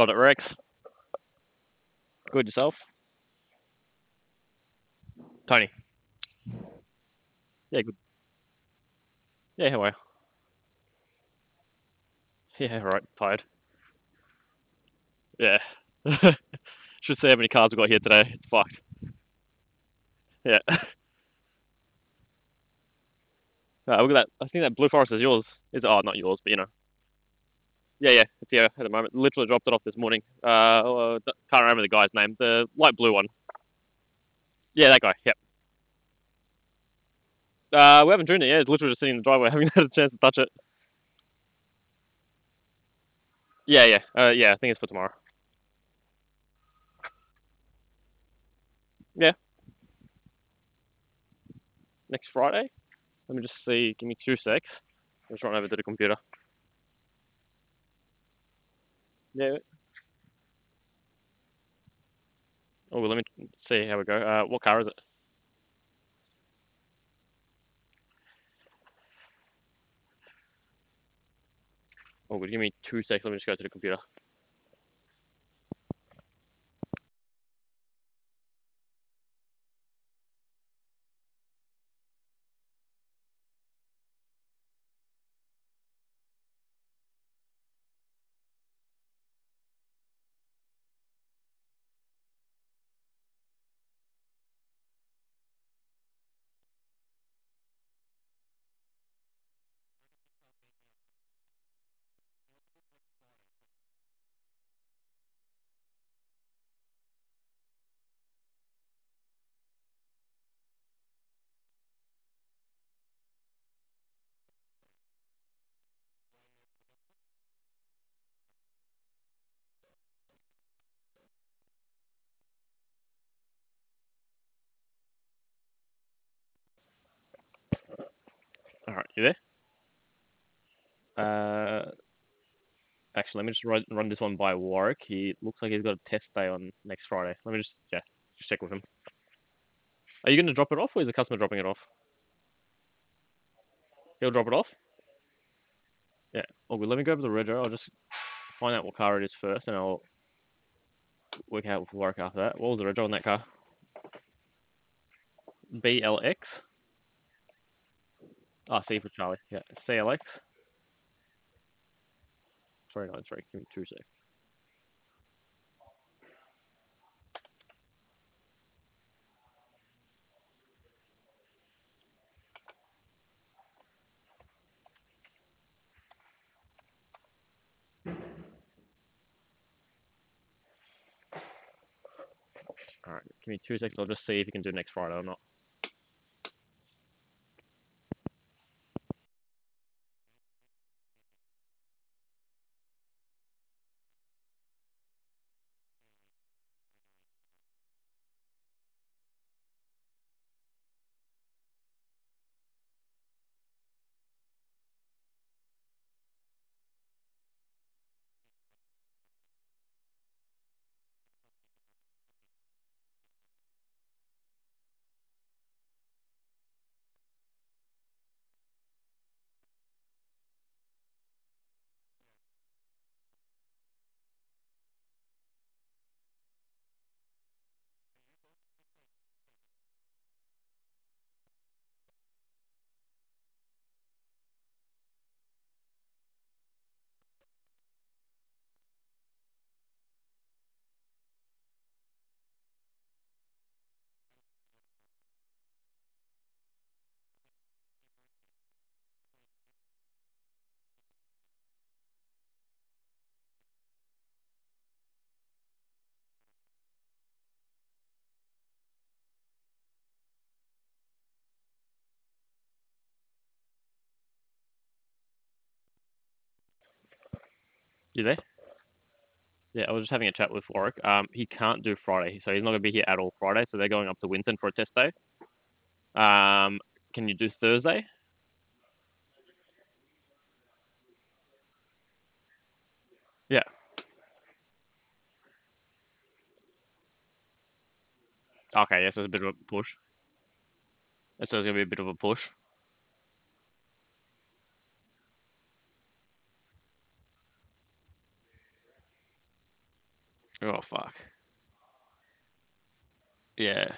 Got it, Rex. Good yourself, Tony. Yeah, good. Yeah, how are you? Yeah, right. Tired. Yeah. Should see how many cars we got here today. It's fucked. Yeah. Look at that. I think that Blue Forest is yours. Is it? Oh, not yours, but you know. Yeah, it's here at the moment. Literally dropped it off this morning. Can't remember the guy's name. The light blue one. Yeah, that guy. Yep. We haven't driven it yet. It's literally just sitting in the driveway. Haven't had a chance to touch it. Yeah. I think it's for tomorrow. Yeah, next Friday. Let me just see. Give me 2 secs. I'm just running over to the computer. Yeah. Oh, well, let me see how we go. What car is it? Oh, well, give me 2 secs. Let me just go to the computer. All right, you there? Uh, Actually, let me just run this one by Warwick. He looks like he's got a test day on next Friday. Let me just check with him. Are you going to drop it off, or is the customer dropping it off? He'll drop it off. Yeah. Oh, well, let me go over the rego. I'll just find out what car it is first, and I'll work out with Warwick after that. What was the rego on that car? BLX. Ah, C for Charlie. Yeah, CLX. 393. Give me 2 secs. All right, give me 2 secs. I'll just see if you can do next Friday or not. You there? Yeah, I was just having a chat with Warwick. He can't do Friday, so he's not going to be here at all Friday. So they're going up to Winton for a test day. Um, can you do Thursday? Yeah. Okay. Yeah, so it's a bit of a push. So it's going to be a bit of a push. Oh fuck. Yeah.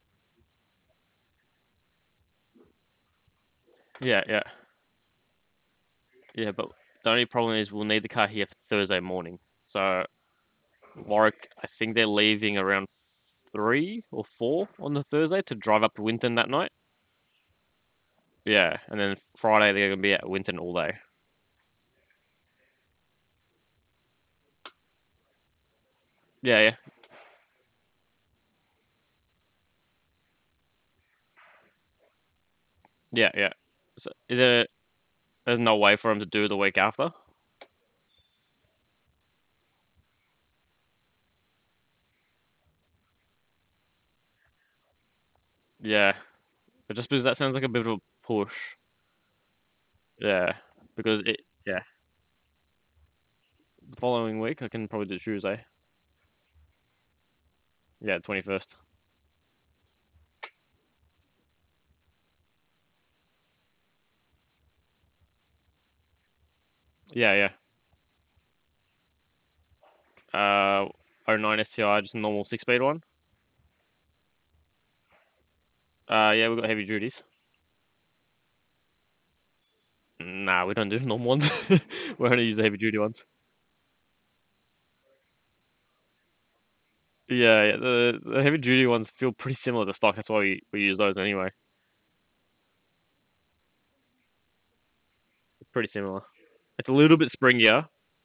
Yeah, yeah. Yeah, but the only problem is we'll need the car here for Thursday morning. So Warwick, I think they're leaving around 3 or 4 on the Thursday to drive up to Winton that night. Yeah, and then Friday they're gonna be at Winton all day. Yeah, yeah, yeah, yeah. So there's no way for them to do the week after? Yeah, but just because that sounds like a bit of a push. Yeah, because yeah, the following week I can probably do Tuesday. Yeah, 21st. Yeah, yeah. '09 STI, just a normal 6 speed one. Yeah, we've got heavy duties. Nah, we don't do normal ones. We only use the heavy duty ones. Yeah, yeah. The heavy duty ones feel pretty similar to stock. That's why we use those anyway. Pretty similar. It's a little bit springier.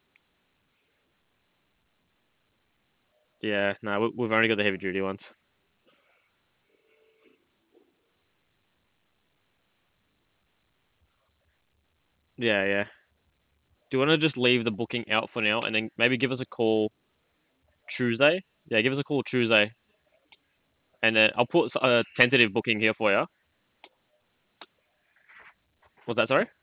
Yeah, no, we've only got the heavy duty ones. Yeah, yeah. Do you want to just leave the booking out for now and then maybe give us a call Tuesday? Yeah, give us a call Tuesday, and then I'll put a tentative booking here for you. Was that sorry?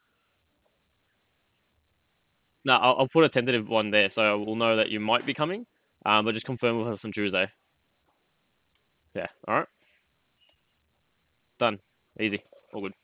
No, I'll put a tentative one there, so we'll know that you might be coming. But just confirm with us on Tuesday. Yeah. All right. Done. Easy. All good.